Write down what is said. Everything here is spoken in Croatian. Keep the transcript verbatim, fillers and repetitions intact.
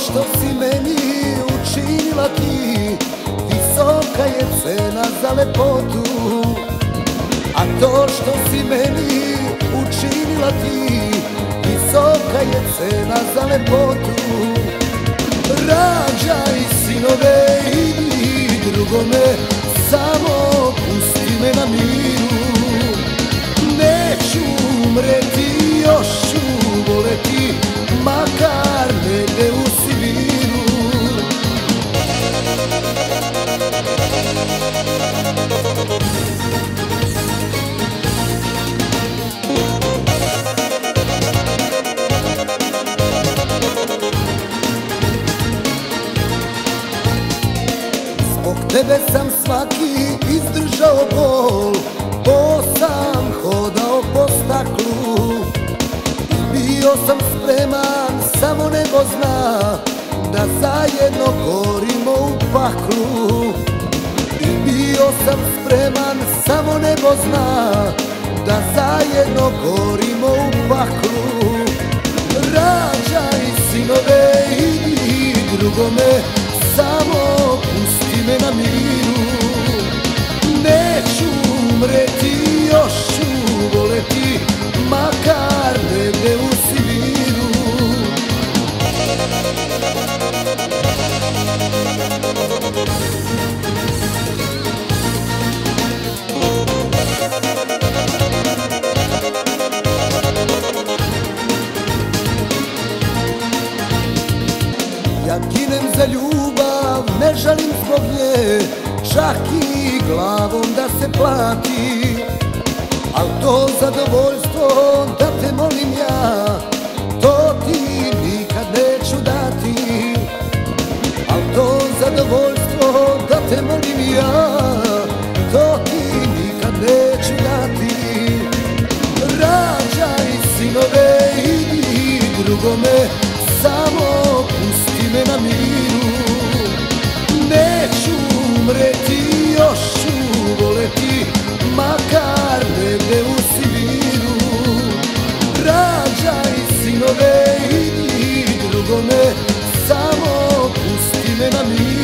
što si meni učinila ti, visoka je cena za lepotu. A to što si meni učinila ti, visoka je cena za lepotu. Rađaj sinove i drugome, samo pusti me na miru. Neću umreti, još ću voleti, makar negde u Sibiru. Zbog tebe sam svaki izdržao bol, po sam hodao po staklu. Bio sam spreman, samo nebo zna, da zajedno gorimo u paklu. I bio sam spreman, samo nebo zna, da zajedno gorimo u paklu. Rađaj sinove i drugome, samo pusti me na miru. Neću umreti, još ću voleti, makar negde u Sibiru. Ja ginem za ljubav, ne žalim zbog nje, čak i glavom da se plati. Al to zadovoljstvo da te molim ja, to ti nikad neću dati. Al to zadovoljstvo da te molim ja, to ti nikad neću dati. Rađaj sinove i drugome, samo pusti me na miru. Neću umreti, još ću voleti, makar negde u Sibiru. Rađaj sinove i drugome, samo pusti me na miru.